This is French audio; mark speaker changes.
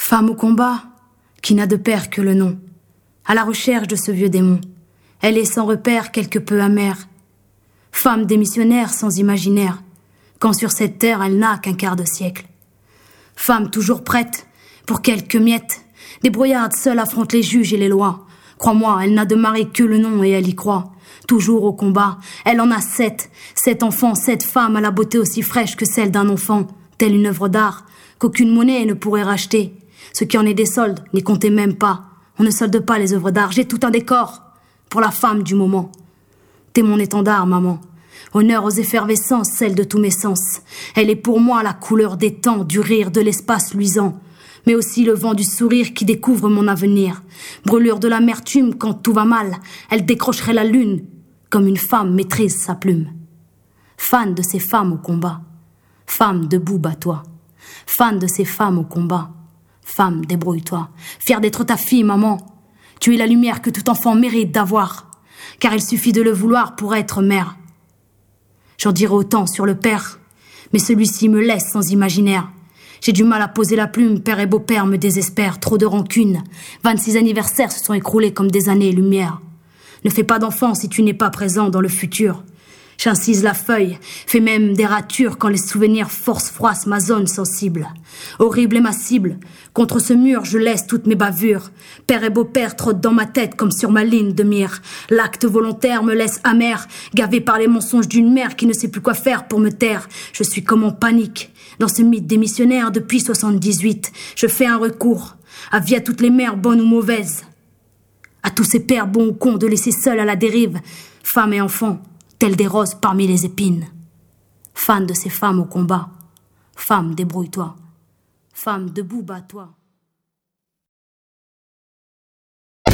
Speaker 1: Femme au combat, qui n'a de père que le nom, à la recherche de ce vieux démon. Elle est sans repère, quelque peu amère. Femme démissionnaire sans imaginaire, quand sur cette terre elle n'a qu'un quart de siècle. Femme toujours prête, pour quelques miettes, débrouillarde seule affronte les juges et les lois. Crois-moi, elle n'a de mari que le nom et elle y croit. Toujours au combat, elle en a 7 enfants, 7 femmes à la beauté aussi fraîche que celle d'un enfant, telle une œuvre d'art qu'aucune monnaie ne pourrait racheter. Ce qui en est des soldes, n'y comptez même pas. On ne solde pas les œuvres d'art, j'ai tout un décor pour la femme du moment. T'es mon étendard, maman. Honneur aux effervescences, celle de tous mes sens. Elle est pour moi la couleur des temps, du rire, de l'espace luisant, mais aussi le vent du sourire qui découvre mon avenir. Brûlure de l'amertume quand tout va mal, elle décrocherait la lune comme une femme maîtrise sa plume. Fan de ces femmes au combat, femme debout, bats-toi. Fan de ces femmes au combat, femme débrouille-toi. Fière d'être ta fille, maman. Tu es la lumière que tout enfant mérite d'avoir, car il suffit de le vouloir pour être mère. J'en dirai autant sur le père, mais celui-ci me laisse sans imaginaire. J'ai du mal à poser la plume, père et beau-père me désespèrent, trop de rancune. 26 anniversaires se sont écroulés comme des années-lumière. Ne fais pas d'enfant si tu n'es pas présent dans le futur. J'incise la feuille, fais même des ratures quand les souvenirs froissent ma zone sensible. Horrible est ma cible, contre ce mur je laisse toutes mes bavures. Père et beau-père trottent dans ma tête comme sur ma ligne de mire. L'acte volontaire me laisse amer, gavé par les mensonges d'une mère qui ne sait plus quoi faire pour me taire. Je suis comme en panique, dans ce mythe démissionnaire depuis 78. Je fais un recours, avis à toutes les mères bonnes ou mauvaises. À tous ces pères bons ou cons de laisser seuls à la dérive, femmes et enfants, telles des roses parmi les épines. Fan de ces femmes au combat, femme débrouille-toi, femme debout bats-toi.